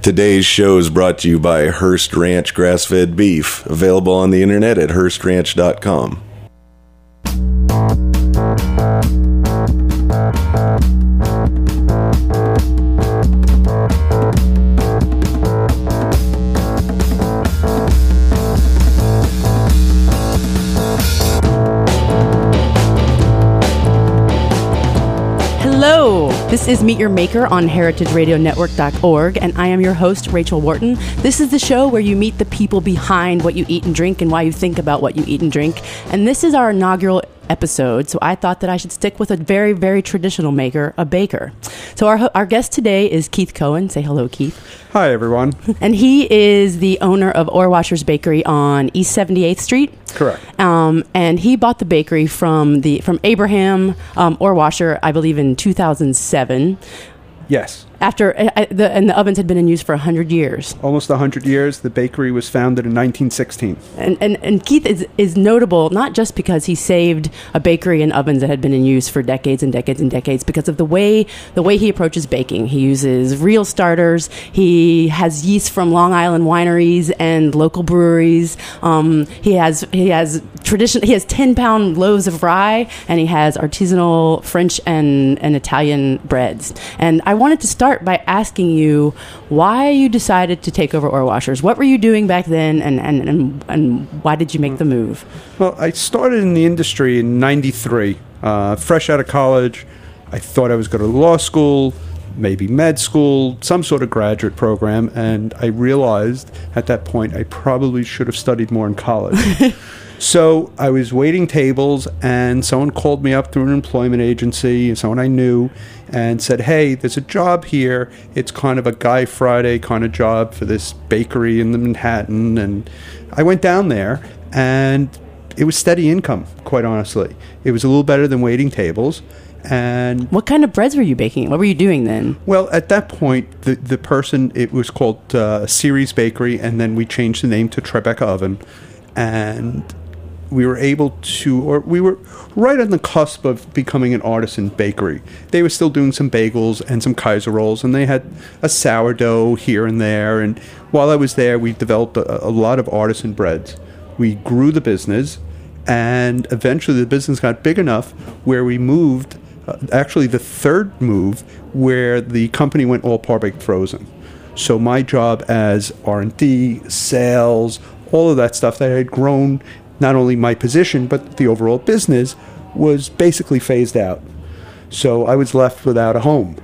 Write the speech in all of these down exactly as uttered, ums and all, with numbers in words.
Today's show is brought to you by Hearst Ranch Grass-Fed Beef, available on the internet at hearst ranch dot com. Hello, this is Meet Your Maker on heritage radio network dot org, and I am your host, Rachel Wharton. This is the show where you meet the people behind what you eat and drink and why you think about what you eat and drink. And this is our inaugural episode, so I thought that I should stick with a very, very traditional maker, a baker. So our our guest today is Keith Cohen. Say hello, Keith. Hi, everyone. And he is the owner of Ohrwasser's Bakery on East seventy-eighth Street. Correct. Um, and he bought the bakery from the from Abraham um, Ohrwasser, I believe, in two thousand seven. Yes. After uh, the and the ovens had been in use for a hundred years. Almost a hundred years. The bakery was founded in nineteen sixteen. And, and and Keith is is notable not just because he saved a bakery and ovens that had been in use for decades and decades and decades, because of the way the way he approaches baking. He uses real starters. He has yeast from Long Island wineries and local breweries. Um, he has he has tradition. He has ten pound loaves of rye, and he has artisanal French and and Italian breads. And I wanted to start by asking you why you decided to take over Ohrwasser's. What were you doing back then, and, and, and, and why did you make the move? Well, I started in the industry in ninety-three. Uh, fresh out of college, I thought I was going to law school, maybe med school, some sort of graduate program, and I realized at that point I probably should have studied more in college. So I was waiting tables, and someone called me up through an employment agency, someone I knew, and said, hey, there's a job here. It's kind of a Guy Friday kind of job for this bakery in the Manhattan. And I went down there, and it was steady income, quite honestly. It was a little better than waiting tables. And what kind of breads were you baking? What were you doing then? Well, at that point, the, the person, it was called uh, Ceres Bakery, and then we changed the name to Tribeca Oven. And we were able to, or we were right on the cusp of becoming an artisan bakery. They were still doing some bagels and some Kaiser rolls, and they had a sourdough here and there. And while I was there, we developed a, a lot of artisan breads. We grew the business, and eventually the business got big enough where we moved, uh, actually the third move, where the company went all par-baked frozen. So my job as R and D, sales, all of that stuff that I had grown, not only my position, but the overall business, was basically phased out. So I was left without a home.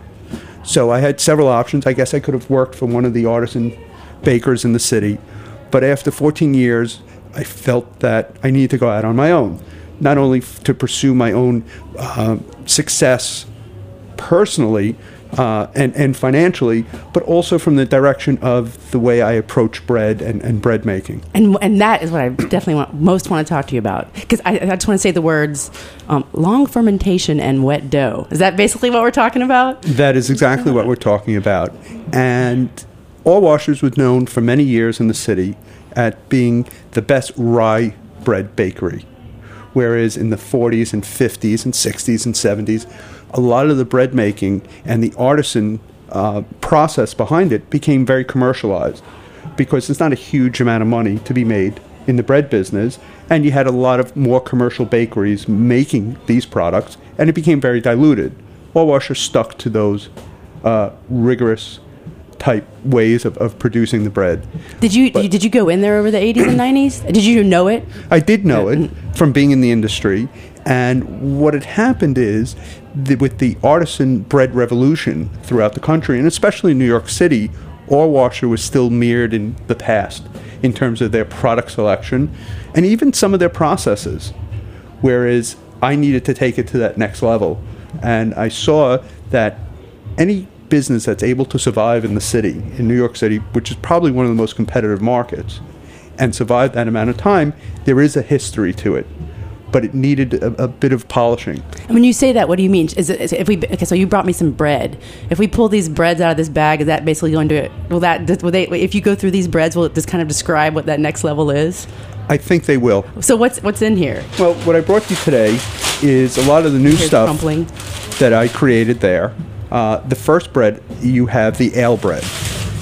So I had several options. I guess I could have worked for one of the artisan bakers in the city. But after fourteen years, I felt that I needed to go out on my own, not only f- to pursue my own uh, success personally, Uh, and, and financially, but also from the direction of the way I approach bread and, and bread making. And and that is what I definitely want, most want to talk to you about. Because I, I just want to say the words um, long fermentation and wet dough. Is that basically what we're talking about? That is exactly what we're talking about. And Ohrwasser's was known for many years in the city at being the best rye bread bakery. Whereas in the forties and fifties and sixties and seventies, a lot of the bread making and the artisan uh, process behind it became very commercialized, because there's not a huge amount of money to be made in the bread business, and you had a lot of more commercial bakeries making these products, and it became very diluted. Ohrwasser stuck to those uh, rigorous type ways of, of producing the bread. Did you, But, did you go in there over the eighties and nineties? Did you know it? I did know it from being in the industry. And what had happened is, the, with the artisan bread revolution throughout the country, and especially in New York City, Ohrwasser was still mirrored in the past in terms of their product selection and even some of their processes. Whereas I needed to take it to that next level. And I saw that any business that's able to survive in the city, in New York City, which is probably one of the most competitive markets, and survive that amount of time, there is a history to it. But it needed a, a bit of polishing. And when you say that, what do you mean? Is it, is it if we okay? So you brought me some bread. If we pull these breads out of this bag, is that basically going to? Will that? Will they? If you go through these breads, will it just kind of describe what that next level is? I think they will. So what's what's in here? Well, what I brought you today is a lot of the new Here's stuff crumpling. that I created there. Uh, the first bread, you have the ale bread.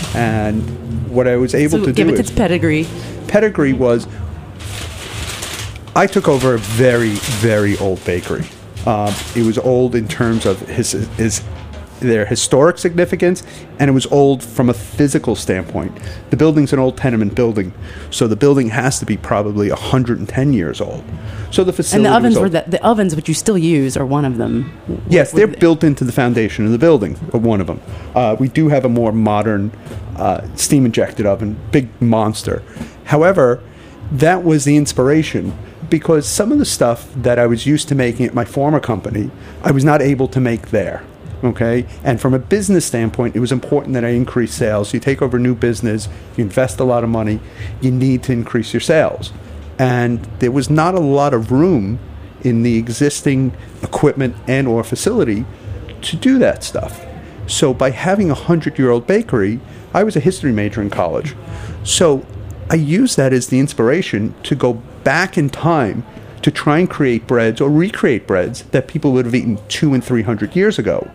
And what I was able So to give do it is its pedigree. pedigree was I took over a very, very old bakery. Um, it was old in terms of his, his their historic significance, and it was old from a physical standpoint. The building's an old tenement building, so the building has to be probably one hundred ten years old. So the facility And the ovens was were old. the, the ovens which you still use are one of them. Yes, they're With- built into the foundation of the building, or one of them. Uh, we do have a more modern uh, steam-injected oven, big monster. However, that was the inspiration, because some of the stuff that I was used to making at my former company, I was not able to make there. Okay? And from a business standpoint, it was important that I increase sales. You take over new business, you invest a lot of money, you need to increase your sales. And there was not a lot of room in the existing equipment and or facility to do that stuff. So by having a hundred-year-old bakery, I was a history major in college. So I used that as the inspiration to go back in time to try and create breads or recreate breads that people would have eaten two and three hundred years ago.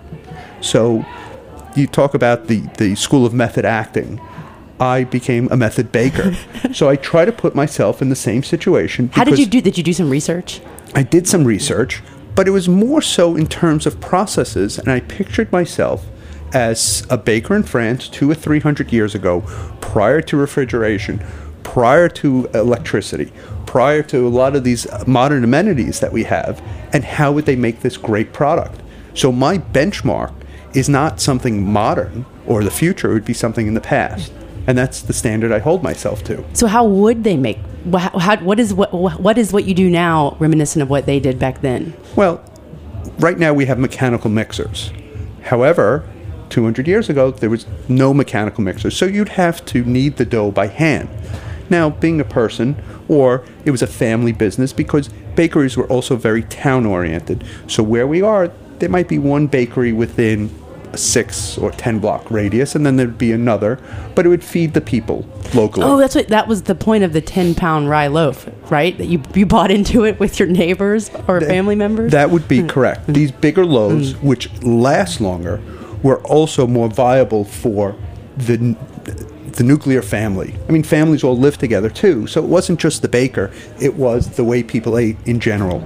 So you talk about the, the school of method acting. I became a method baker. So I try to put myself in the same situation. How did because you do? Did you do some research? I did some research, but it was more so in terms of processes, and I pictured myself as a baker in France two or three hundred years ago, prior to refrigeration, prior to electricity, prior to a lot of these modern amenities that we have, and how would they make this great product? So my benchmark is not something modern or the future, it would be something in the past. And that's the standard I hold myself to. So how would they make? How, how, what is what what is what you do now reminiscent of what they did back then? Well, right now we have mechanical mixers. However, two hundred years ago, there was no mechanical mixers. So you'd have to knead the dough by hand. Now, being a person, or it was a family business, because bakeries were also very town-oriented. So where we are, there might be one bakery within a six or ten block radius, and then there'd be another, but it would feed the people locally. Oh, that's what that was the point of the ten pound rye loaf, right? That you you bought into it with your neighbors or family members. That would be correct. These bigger loaves, which last longer, were also more viable for the the nuclear family. I mean, families all lived together too, so it wasn't just the baker, it was the way people ate in general.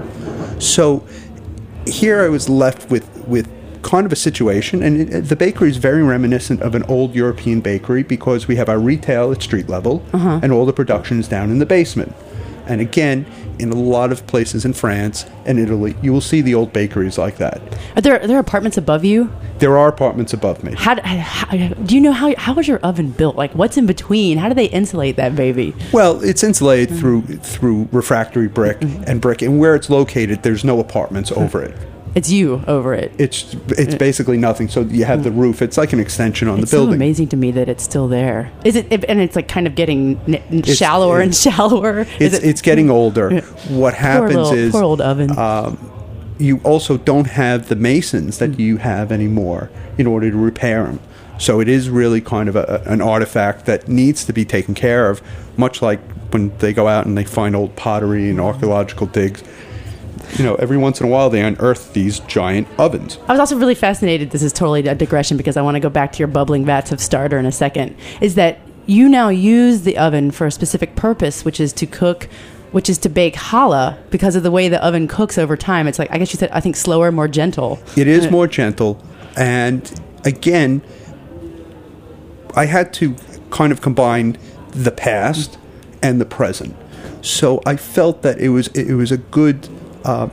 So here I was left with, with kind of a situation, and it, the bakery is very reminiscent of an old European bakery because we have our retail at street level, uh-huh. and all the production is down in the basement. And again, in a lot of places in France and Italy, you will see the old bakeries like that. Are there are there apartments above you? There are apartments above me. How, how do you know how how is your oven built? Like, what's in between? How do they insulate that baby? Well, it's insulated mm-hmm. through through refractory brick mm-hmm. and brick, and where it's located, there's no apartments over it. It's you over it. It's it's basically nothing. So you have the roof. It's like an extension on it's the building. It's so amazing to me that it's still there. Is it? And it's like kind of getting it's, shallower it's, and shallower. It's it, it's getting older. What happens poor little, is poor old oven. Um, you also don't have the masons that you have anymore in order to repair them. So it is really kind of a, an artifact that needs to be taken care of, much like when they go out and they find old pottery and archaeological digs. You know, every once in a while they unearth these giant ovens. I was also really fascinated, this is totally a digression because I want to go back to your bubbling vats of starter in a second, is that you now use the oven for a specific purpose, which is to cook, which is to bake challah, because of the way the oven cooks over time. It's like, I guess you said, I think slower, more gentle. It is more gentle. And again, I had to kind of combine the past and the present. So I felt that it was it was a good... Uh,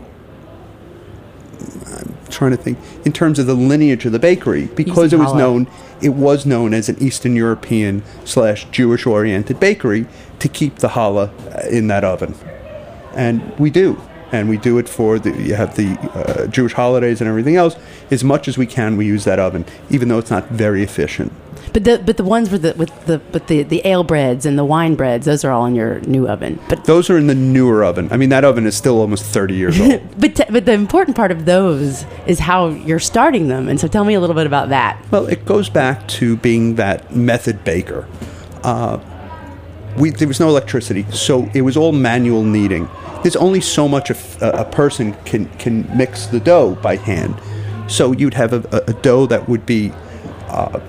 I'm trying to think in terms of the lineage of the bakery, because it was known it was known as an Eastern European slash Jewish oriented bakery to keep the challah in that oven, and we do, and we do it for the you have the uh, Jewish holidays and everything else. As much as we can, we use that oven, even though it's not very efficient. But the but the ones with the with the with the, the ale breads and the wine breads, those are all in your new oven. But those are in the newer oven. I mean, that oven is still almost thirty years old. but t- but the important part of those is how you're starting them. And so tell me a little bit about that. Well, it goes back to being that method baker. Uh, we there was no electricity, so it was all manual kneading. There's only so much a, a person can can mix the dough by hand. So you'd have a, a dough that would be. Uh,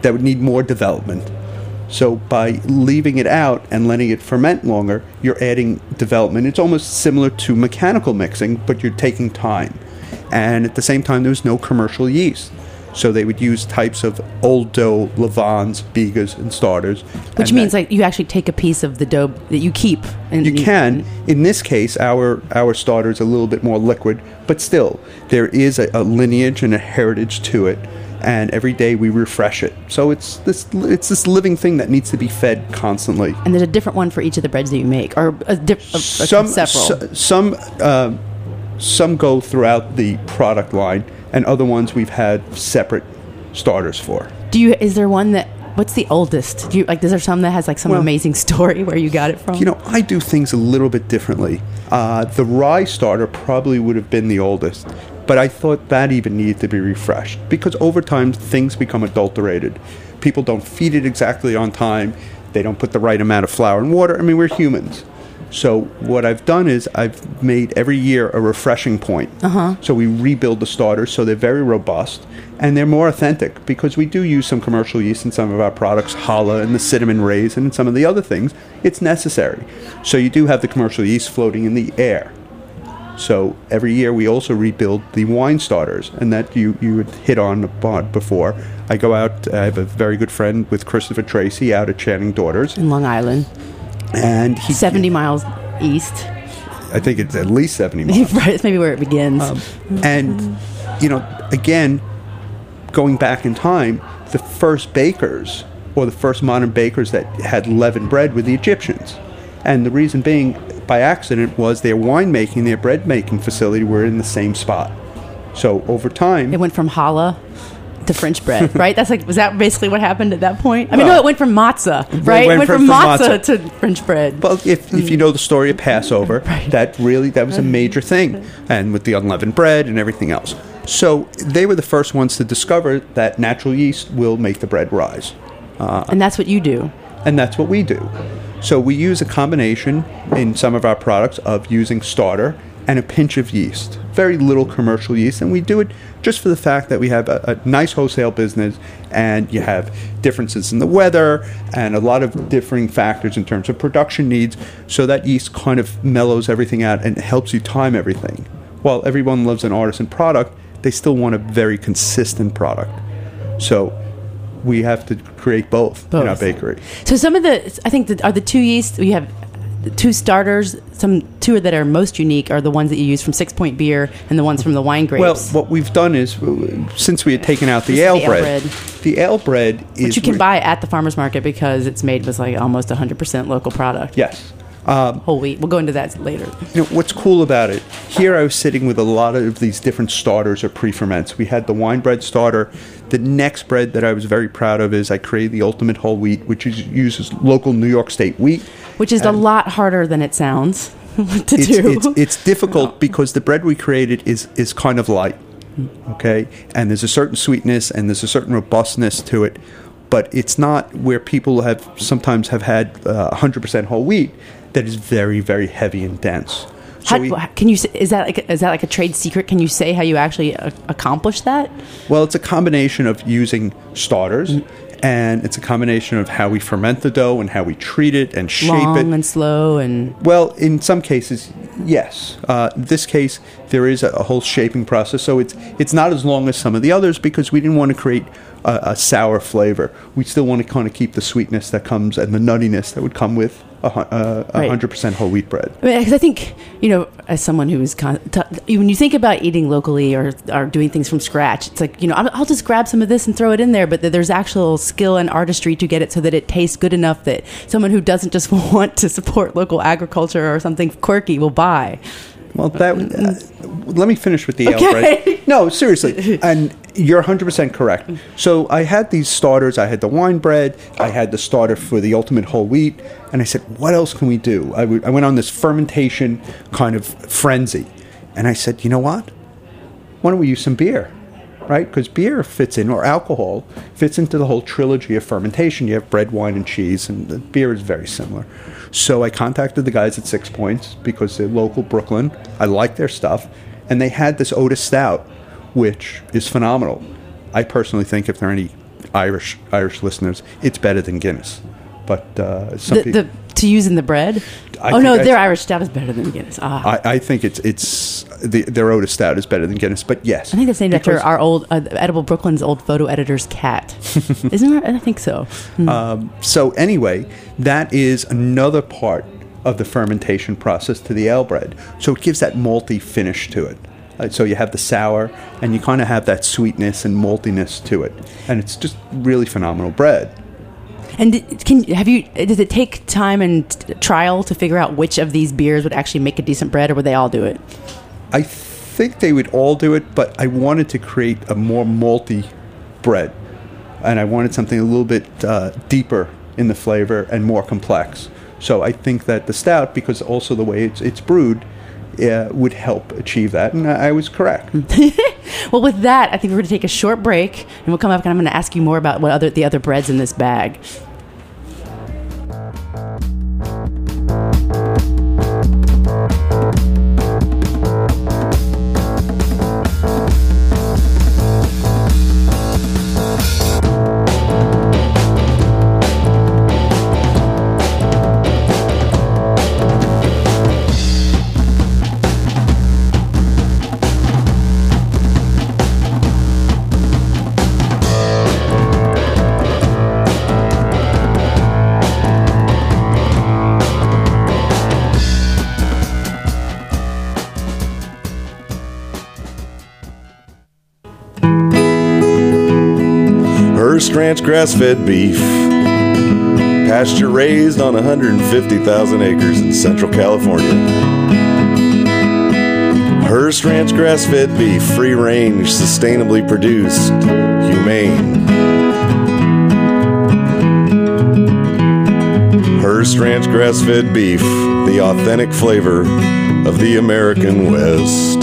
that would need more development. So by leaving it out and letting it ferment longer, you're adding development. It's almost similar to mechanical mixing, but you're taking time. And at the same time, there's no commercial yeast. So they would use types of old dough, levains, bigas, and starters. Which and means that, like you actually take a piece of the dough that you keep. And you can. In this case, our our starter is a little bit more liquid, but still, there is a, a lineage and a heritage to it. And every day we refresh it. So it's this it's this living thing that needs to be fed constantly. And there's a different one for each of the breads that you make, or a diff- a, a some several. s- some uh, some go throughout the product line, and other ones we've had separate starters for. Do you? Is there one that? What's the oldest? Do you like? Is there some that has like some Well, amazing story where you got it from? You know, I do things a little bit differently. Uh, the rye starter probably would have been the oldest, but I thought that even needed to be refreshed because over time things become adulterated. People don't feed it exactly on time. They don't put the right amount of flour and water. I mean, we're humans. So what I've done is I've made every year a refreshing point. Uh-huh. So we rebuild the starters so they're very robust and they're more authentic because we do use some commercial yeast in some of our products, challah and the cinnamon rays and some of the other things. It's necessary. So you do have the commercial yeast floating in the air. So every year we also rebuild the wine starters, and that you, you had hit on before. I go out, I have a very good friend with Christopher Tracy out at Channing Daughters. in Long Island, And he, seventy miles east. I think it's at least seventy miles. Right, it's maybe where it begins. Um, and, you know, again, going back in time, the first bakers, or the first modern bakers that had leavened bread were the Egyptians. And the reason being, by accident, was their winemaking, their bread-making facility were in the same spot. So over time... It went from challah to French bread, right? That's like, was that basically what happened at that point? I mean, Well, no, it went from matzah, right? It went went from- from, from matzah, matzah. to French bread. Well, if, if you know the story of Passover, Right. that really, that was a major thing. And with the unleavened bread and everything else. So they were the first ones to discover that natural yeast will make the bread rise. And that's what you do. And that's what we do. So we use a combination in some of our products of using starter and a pinch of yeast. Very little commercial yeast. And we do it just for the fact that we have a, a nice wholesale business and you have differences in the weather and a lot of differing factors in terms of production needs. So that yeast kind of mellows everything out and helps you time everything. While everyone loves an artisan product, they still want a very consistent product. So we have to create both, both. in our bakery. So some of the, I think, the, are the two yeast, we have the two starters, some two that are most unique are the ones that you use from Six Point Beer and the ones from the wine grapes. Well, what we've done is, since we had taken out the ale, the ale bread, bread, the ale bread is... Which you can re- buy at the farmer's market because it's made with like almost one hundred percent local product. Yes. Um, whole wheat. We'll go into that later. You know, what's cool about it, here I was sitting with a lot of these different starters or pre-ferments. We had the wine bread starter. The next bread that I was very proud of is I created the Ultimate Whole Wheat, which is, uses local New York State wheat. Which is and a lot harder than it sounds to it's, do. It's, it's difficult because the bread we created is, is kind of light, okay? And there's a certain sweetness and there's a certain robustness to it, but it's not where people have sometimes have had uh, one hundred percent whole wheat that is very, very heavy and dense. So how, we, can you? Is that like is that like a trade secret? Can you say how you actually uh, accomplish that? Well, it's a combination of using starters, mm-hmm. and it's a combination of how we ferment the dough and how we treat it and shape Long it. Long and slow and. Well, in some cases, yes. Uh, in this case, there is a, a whole shaping process, so it's it's not as long as some of the others because we didn't want to create a, a sour flavor. We still want to kind of keep the sweetness that comes and the nuttiness that would come with a uh, one hundred percent whole wheat bread. I mean, because I think, you know, as someone who's con- t- when you think about eating locally or, or doing things from scratch, it's like, you know, I'll, I'll just grab some of this and throw it in there, but there's actual skill and artistry to get it so that it tastes good enough that someone who doesn't just want to support local agriculture or something quirky will buy. Well, that uh, let me finish with the okay. ale bread. No, seriously, and you're one hundred percent correct. So I had these starters. I had the wine bread. I had the starter for the Ultimate Whole Wheat. And I said, what else can we do? I, w- I went on this fermentation kind of frenzy. And I said, you know what? Why don't we use some beer? Right? Because beer fits in, or alcohol, fits into the whole trilogy of fermentation. You have bread, wine, and cheese, and the beer is very similar. So I contacted the guys at Six Points because they're local Brooklyn. I like their stuff. And they had this Otis Stout, which is phenomenal. I personally think if there are any Irish Irish listeners, it's better than Guinness. But uh, some The, people, the to use in the bread. I oh think no, I- their Irish stout is better than Guinness. Ah. I, I think it's it's the, their Otis Stout is better than Guinness. But yes, I think that's named after because- our old uh, Edible Brooklyn's old photo editor's cat. Isn't it? I think so. Hmm. Um, so anyway, that is another part of the fermentation process to the ale bread. So it gives that malty finish to it. Uh, so you have the sour, and you kind of have that sweetness and maltiness to it, and it's just really phenomenal bread. And d- can have you? Does it take time and t- trial to figure out which of these beers would actually make a decent bread, or would they all do it? I think they would all do it, but I wanted to create a more malty bread, and I wanted something a little bit uh, deeper in the flavor and more complex. So I think that the stout, because also the way it's it's brewed, uh, would help achieve that, and I, I was correct. Well, with that, I think we're going to take a short break, and we'll come back, and I'm going to ask you more about what other the other breads in this bag. Hearst Ranch grass-fed beef, pasture raised on one hundred fifty thousand acres in Central California. Hearst Ranch grass-fed beef, free range, sustainably produced, humane. Hearst Ranch grass-fed beef, the authentic flavor of the American West.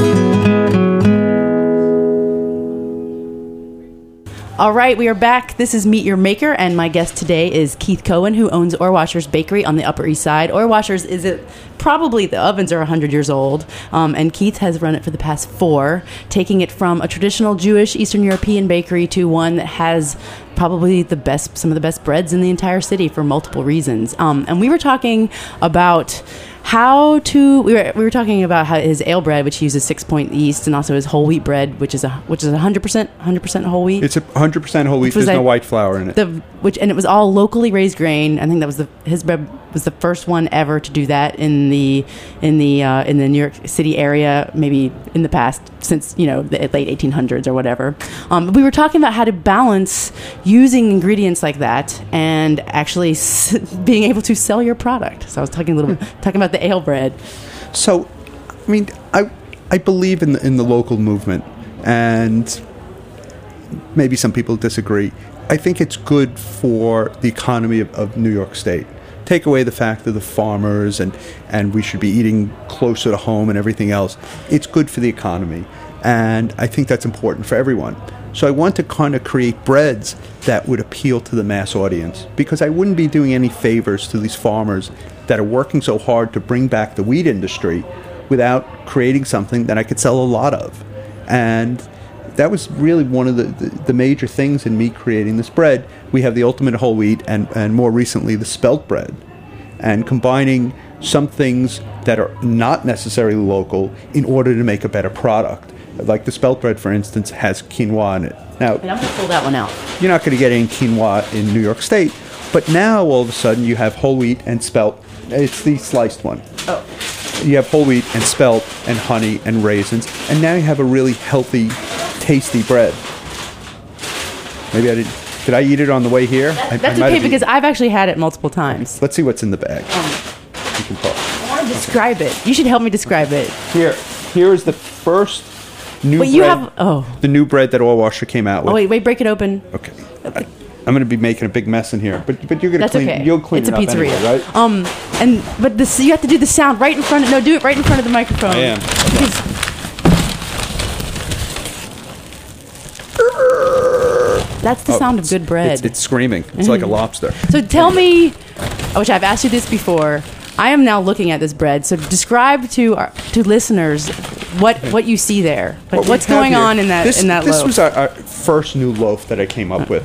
All right, we are back. This is Meet Your Maker, and my guest today is Keith Cohen, who owns Ohrwasher's Bakery on the Upper East Side. Ohrwasher's is it probably the ovens are one hundred years old, um, and Keith has run it for the past four, taking it from a traditional Jewish Eastern European bakery to one that has probably the best, some of the best breads in the entire city for multiple reasons. Um, and we were talking about how to we were we were talking about how his ale bread, which he uses six point yeast, and also his whole wheat bread, which is a which is a hundred percent hundred percent whole wheat. It's a hundred percent whole wheat. Which was There's no like white flour in it. The which and it was all locally raised grain. I think that was the his bread was the first one ever to do that in the in the uh, in the New York City area, maybe in the past since you know the late eighteen hundreds or whatever. Um, we were talking about how to balance using ingredients like that and actually s- being able to sell your product. So I was talking a little talking about the ale bread. So, I mean, I I believe in the in the local movement, and maybe some people disagree. I think it's good for the economy of, of New York State. Take away the fact of the farmers and, and we should be eating closer to home and everything else. It's good for the economy, and I think that's important for everyone. So I want to kind of create breads that would appeal to the mass audience, because I wouldn't be doing any favors to these farmers that are working so hard to bring back the wheat industry without creating something that I could sell a lot of. And that was really one of the, the, the major things in me creating this bread. We have the ultimate whole wheat and, and more recently the spelt bread. And combining some things that are not necessarily local in order to make a better product. Like the spelt bread, for instance, has quinoa in it. Now, And I'm going to pull that one out. you're not going to get any quinoa in New York State, but now all of a sudden you have whole wheat and spelt. It's the sliced one. Oh. You have whole wheat and spelt and honey and raisins, and now you have a really healthy, tasty bread. Maybe I did. Did I eat it on the way here? I, I That's might okay have because eaten- I've actually had it multiple times. Let's see what's in the bag. Um, You can talk. I want to describe it. You should help me describe it. Here, here is the first new Wait, bread. you have oh the new bread that Ohrwasher came out with. oh wait wait break it open. Okay. I, I'm going to be making a big mess in here, but but you're going to That's clean. okay. You'll clean it's it a up pizzeria, anyway, right? Um, and but this you have to do the sound right in front of no, do it right in front of the microphone. I am. Because- That's the Oh, sound of it's- good bread. It's, it's screaming. It's like a lobster. So tell me, which I've asked you this before. I am now looking at this bread. So describe to our, to listeners what what you see there. Like What we what's have going here- on in that this, in that this loaf. was our, our first new loaf that I came up with,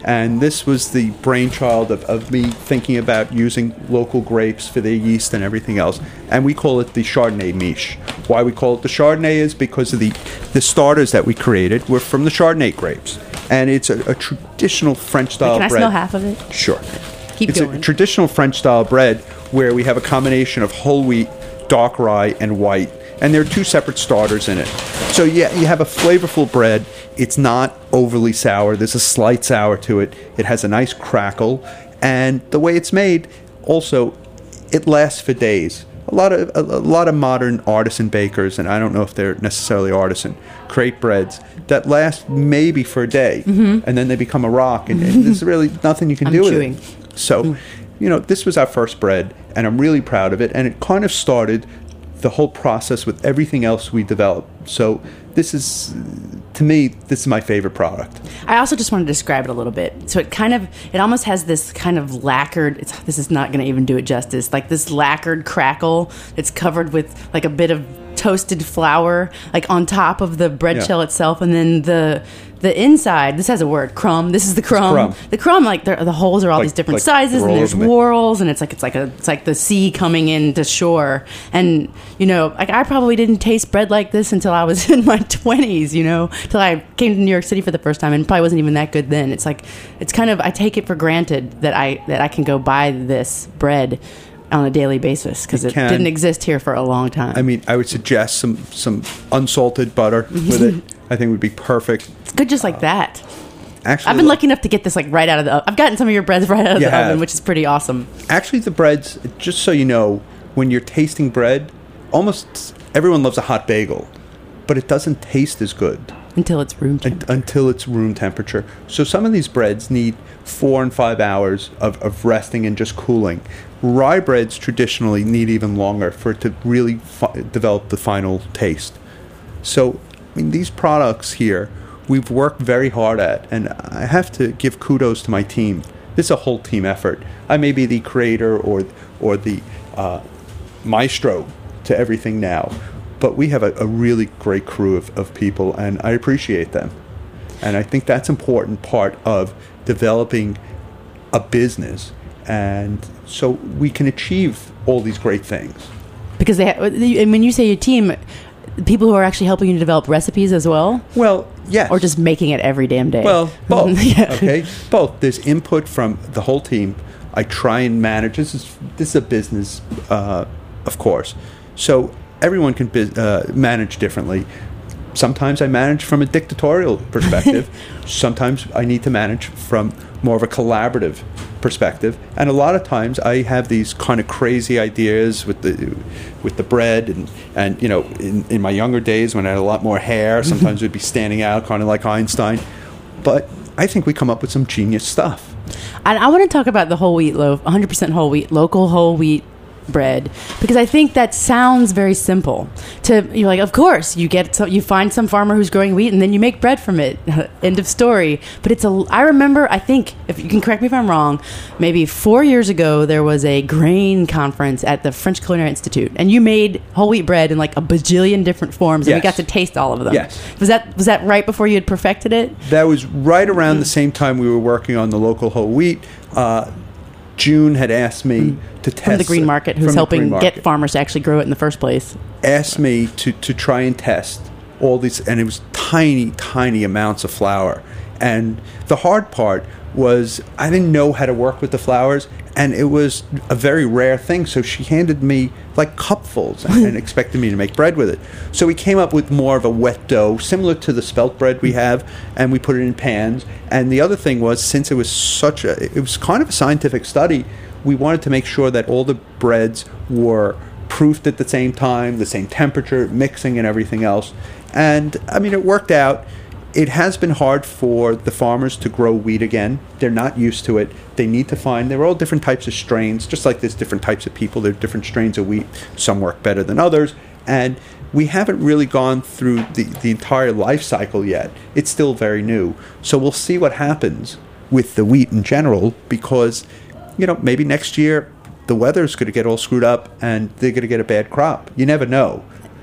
And this was the brainchild of, of me thinking about using local grapes for their yeast and everything else. And we call it the Chardonnay Miche. Why we call it the Chardonnay is because of the, the starters that we created were from the Chardonnay grapes. And it's a, a traditional French-style bread. Can I smell half of it? Sure. Keep it's going. a traditional French-style bread where we have a combination of whole wheat, dark rye, and white. And there are two separate starters in it. So yeah, you have a flavorful bread. It's not overly sour. There's a slight sour to it. It has a nice crackle. And the way it's made, also, it lasts for days. A lot of a, a lot of modern artisan bakers, and I don't know if they're necessarily artisan, create breads that last maybe for a day, mm-hmm. and then they become a rock, and, and there's really nothing you can I'm do chewing. with it. So, mm. you know, this was our first bread, and I'm really proud of it, and it kind of started the whole process with everything else we developed. So this is, to me, this is my favorite product. I also just want to describe it a little bit. So it kind of, it almost has this kind of lacquered, it's, this is not going to even do it justice, like this lacquered crackle. It's covered with like a bit of toasted flour, like on top of the bread Yeah. shell itself, and then the the inside. This has a word, crumb. This is the crumb. crumb. The crumb, like the, the holes are all Like- these different like sizes, and there's rolls of it. whorls, and it's like it's like a it's like the sea coming into shore. And you know, like I probably didn't taste bread like this until I was in my twenties. You know, till I came to New York City for the first time, and probably wasn't even that good then. It's like it's kind of I take it for granted that I that I can go buy this bread on a daily basis because You it can. didn't exist here for a long time. I mean, I would suggest some, some unsalted butter with it. I think would be perfect. It's good just like that. Actually, I've been lucky enough to get this like right out of the oven. I've gotten some of your breads right out of You the have. oven, which is pretty awesome. Actually, the breads, just so you know, when you're tasting bread, almost everyone loves a hot bagel, but it doesn't taste as good Until it's room un- temperature. until it's room temperature. So some of these breads need four and five hours of, of resting and just cooling. Rye breads traditionally need even longer for it to really fi- develop the final taste. So, I mean, these products here, we've worked very hard at, and I have to give kudos to my team. This is a whole team effort. I may be the creator or or the uh, maestro to everything now, but we have a, a really great crew of, of people, and I appreciate them. And I think that's an important part of developing a business, and so we can achieve all these great things. Because they, ha- and when you say your team, people who are actually helping you to develop recipes as well, Well, yes. or just making it every damn day. Well, both. Yeah. Okay, both. There's input from the whole team. I try and manage. This is this is a business, uh, of course. So everyone can bus- uh, manage differently. Sometimes I manage from a dictatorial perspective. Sometimes I need to manage from more of a collaborative perspective. And a lot of times I have these kind of crazy ideas with the with the bread and, and you know, in, in my younger days when I had a lot more hair, sometimes we'd be standing out kind of like Einstein. But I think we come up with some genius stuff. And I want to talk about the whole wheat loaf, one hundred percent whole wheat, local whole wheat bread, because I think that sounds very simple. To you're like, of course, you get so, you find some farmer who's growing wheat, and then you make bread from it. End of story. But it's a. I remember. I think if you can correct me if I'm wrong. Maybe four years ago, there was a grain conference at the French Culinary Institute, and you made whole wheat bread in like a bajillion different forms, and we Yes. got to taste all of them. Yes. Was that was that right before you had perfected it? That was right around the same time we were working on the local whole wheat. Uh, June had asked me to test From the Green Market, from who's the helping Green get Market. farmers to actually grow it in the first place. asked me to, to try and test all these, and it was tiny, tiny amounts of flour. And the hard part was I didn't know how to work with the flours, and it was a very rare thing. So she handed me like cupfuls and, and expected me to make bread with it. So we came up with more of a wet dough, similar to the spelt bread we have, and we put it in pans. And the other thing was, since it was such a, it was kind of a scientific study, we wanted to make sure that all the breads were proofed at the same time, the same temperature, mixing and everything else. And, I mean, it worked out. It has been hard for the farmers to grow wheat again. They're not used to it. They need to find, they're all different types of strains, just like there's different types of people. There are different strains of wheat. Some work better than others. And we haven't really gone through the, the entire life cycle yet. It's still very new. So we'll see what happens with the wheat in general, because, you know, maybe next year the weather's going to get all screwed up and they're going to get a bad crop. You never know.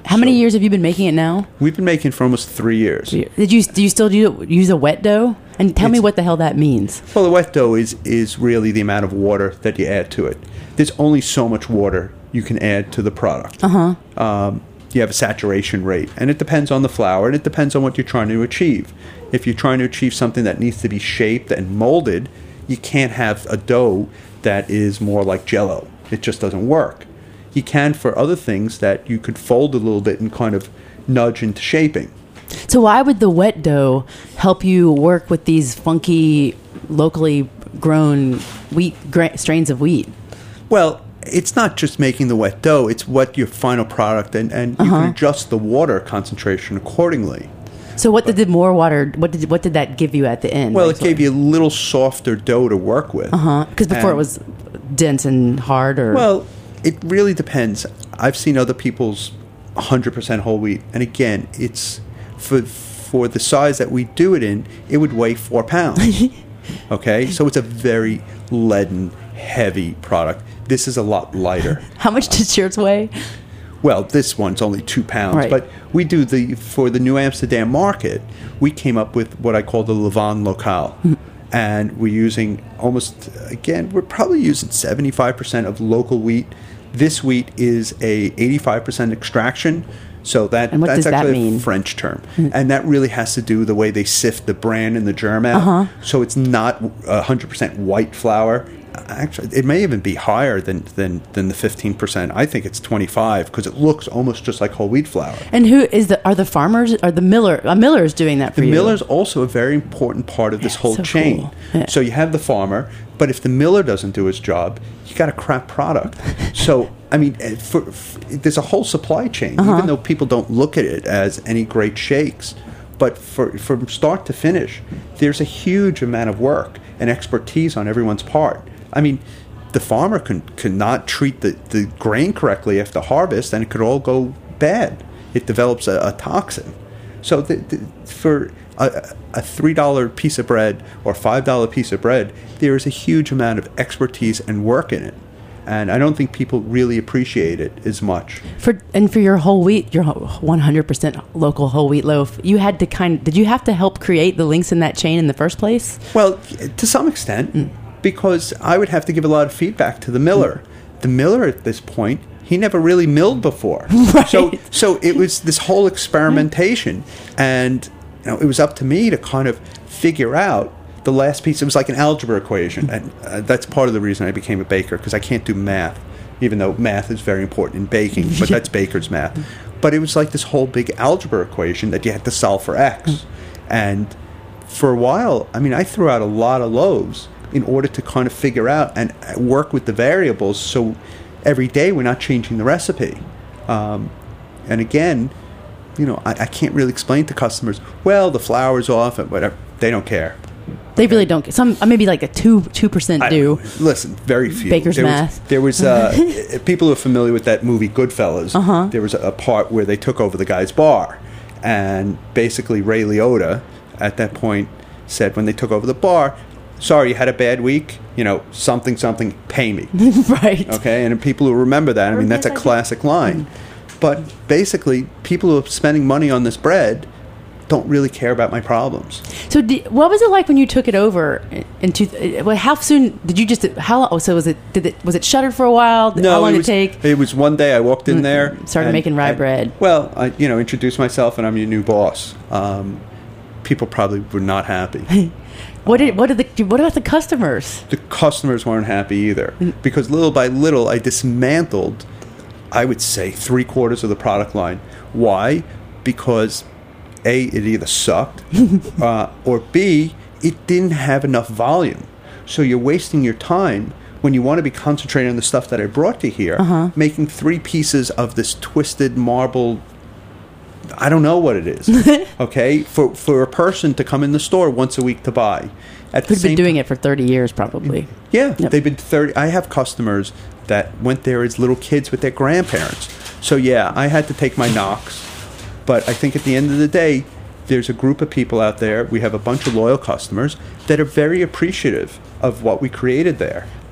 How many So- years have you been making it now? We've been making it for almost three years. Did you do you still do use a wet dough? And tell me It's- what the hell that means. Well, the wet dough is, is really the amount of water that you add to it. There's only so much water you can add to the product. Uh-huh. Um, you have a saturation rate, and it depends on the flour, and it depends on what you're trying to achieve. If you're trying to achieve something that needs to be shaped and molded, you can't have a dough that is more like Jell-O. It just doesn't work. You can for other things that you could fold a little bit and kind of nudge into shaping. So why would the wet dough help you work with these funky, locally grown wheat gra- strains of wheat? Well, it's not just making the wet dough, it's what your final product, and, and you Uh-huh. can adjust the water concentration accordingly. So what did the more water? What did what did that give you at the end? Well, it gave you a little softer dough to work with. Uh huh. Because before it And- was dense and hard, or Well, it really depends. I've seen other people's one hundred percent whole wheat, and again, it's for for the size that we do it in, it would weigh four pounds. Okay, so it's a very leaden, heavy product. This is a lot lighter. how much did shirts weigh? Well, this one's only two pounds, Right. but we do the for the New Amsterdam market. We came up with what I call the Levant Locale, and we're using almost again. We're probably using seventy-five percent of local wheat. This wheat is a eighty-five percent extraction, so that And what that's does that actually mean? a French term, and that really has to do with the way they sift the bran and the germ out. Uh-huh. So it's not a hundred percent white flour. Actually, it may even be higher than than, than the fifteen percent. I think it's twenty-five because it looks almost just like whole wheat flour. And who is the? Are the farmers? Are the miller? A miller is doing that for The you. miller's also a very important part of this Yeah, whole so chain. cool. Yeah. So you have the farmer, but if the miller doesn't do his job, you got a crap product. So I mean, eh, for, for, there's a whole supply chain, Uh-huh. even though people don't look at it as any great shakes. But for, from start to finish, there's a huge amount of work and expertise on everyone's part. I mean, the farmer can cannot treat the, the grain correctly after harvest, and it could all go bad. It develops a, a toxin. So the, the, for a, a three dollar piece of bread or five dollar piece of bread, there is a huge amount of expertise and work in it. And I don't think people really appreciate it as much. For and for your whole wheat, your one hundred percent local whole wheat loaf, you had to kind. Did you have to help create the links in that chain in the first place? Well, to some extent, because I would have to give a lot of feedback to the miller. The miller at this point, he never really milled before. Right. So so it was this whole experimentation, and you know, it was up to me to kind of figure out the last piece. It was like an algebra equation, and uh, that's part of the reason I became a baker, because I can't do math, even though math is very important in baking, but that's baker's math. But it was like this whole big algebra equation that you had to solve for X. And for a while, I mean, I threw out a lot of loaves in order to kind of figure out and work with the variables, so every day we're not changing the recipe. Um, and again, you know, I, I can't really explain to customers, well, the flour's off and whatever. They don't care. They really don't. Some uh, maybe like a two two percent I- do. Listen, very few. Baker's there math. Was, there was uh, people who are familiar with that movie Goodfellas. Uh-huh. There was a, a part where they took over the guy's bar, and basically Ray Liotta at that point said, when they took over the bar, "Sorry, you had a bad week. You know, something, something. Pay me." Right. Okay, and people who remember that, I mean, that's a classic line. But basically, people who are spending money on this bread don't really care about my problems. So, di- what was it like when you took it over? In two, uh, well, how soon did you just? How oh, so was it? Did it was it shuttered for a while? how long it did was, it take? It was one day I walked in there, started making rye bread. Well, I, you know, introduced myself, and I'm your new boss. Um, people probably were not happy. What did what did the what about the customers? The customers weren't happy either, because little by little I dismantled, I would say, three quarters of the product line. Why? Because A, it either sucked, uh, or B, it didn't have enough volume. So you're wasting your time when you want to be concentrating on the stuff that I brought to here, Uh-huh. making three pieces of this twisted marble. I don't know what it is. Okay, for for a person to come in the store once a week to buy. At Who'd been doing it for thirty years, probably. Yeah, Yep. they've been thirty. I have customers that went there as little kids with their grandparents. So yeah, I had to take my knocks. But I think at the end of the day, there's a group of people out there. We have a bunch of loyal customers that are very appreciative of what we created there.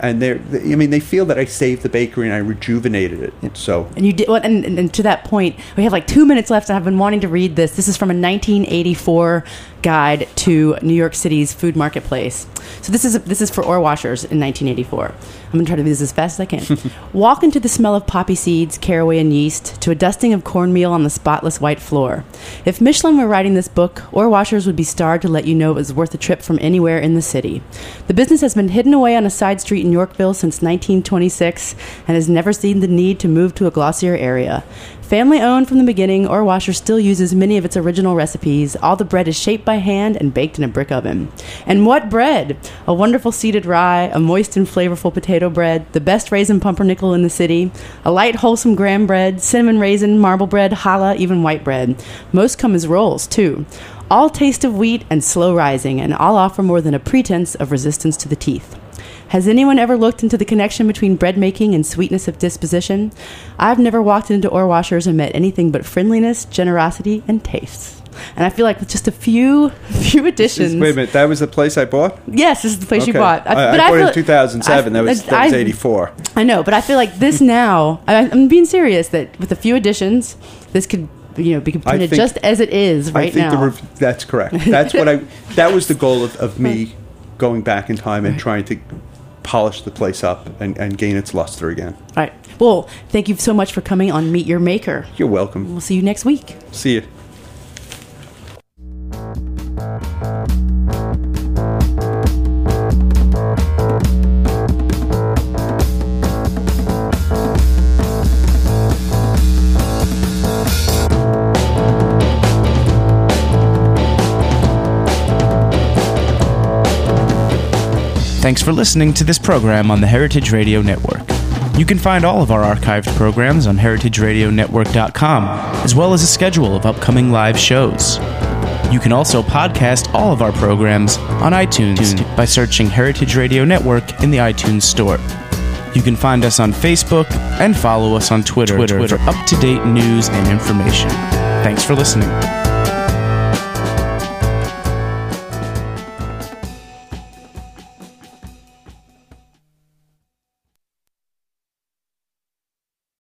and they're, I mean, they feel that I saved the bakery and I rejuvenated it. So, and you did, well, and, and, and to that point, we have like two minutes left. And I've been wanting to read this. This is from a nineteen eighty-four guide to New York City's food marketplace. So this is this is for ore washers in nineteen eighty-four. I'm going to try to do this as fast as I can. Walk into the smell of poppy seeds, caraway, and yeast, to a dusting of cornmeal on the spotless white floor. If Michelin were writing this book, ore washers would be starred to let you know it was worth a trip from anywhere in the city. The business has been hidden away on a side street in Yorkville since nineteen twenty-six and has never seen the need to move to a glossier area. Family owned from the beginning, Ore Washer still uses many of its original recipes. All the bread is shaped by hand and baked in a brick oven. And what bread! A wonderful seeded rye, a moist and flavorful potato bread, the best raisin pumpernickel in the city, a light, wholesome graham bread, cinnamon raisin, marble bread, challah, even white bread. Most come as rolls, too. All taste of wheat and slow rising, and all offer more than a pretense of resistance to the teeth. Has anyone ever looked into the connection between bread making and sweetness of disposition? I've never walked into Ore Washers and met anything but friendliness, generosity, and taste. And I feel like with just a few few additions. Is, wait a minute, that was the place I bought? Yes, this is the place okay. you bought. I, but I, I bought feel, it in two thousand seven. I, that was, that was eighty-four. I know, but I feel like this now, I, I'm being serious, that with a few additions, this could, you know, be printed think, just as it is right I think now. The rev- that's correct. That's what I. That was the goal of, of me going back in time and trying to polish the place up and, and gain its luster again. All right. Well, thank you so much for coming on Meet Your Maker. You're welcome. We'll see you next week. See you. Thanks for listening to this program on the Heritage Radio Network. You can find all of our archived programs on heritage radio network dot com, as well as a schedule of upcoming live shows. You can also podcast all of our programs on iTunes by searching Heritage Radio Network in the iTunes Store. You can find us on Facebook and follow us on Twitter, Twitter for up-to-date news and information. Thanks for listening.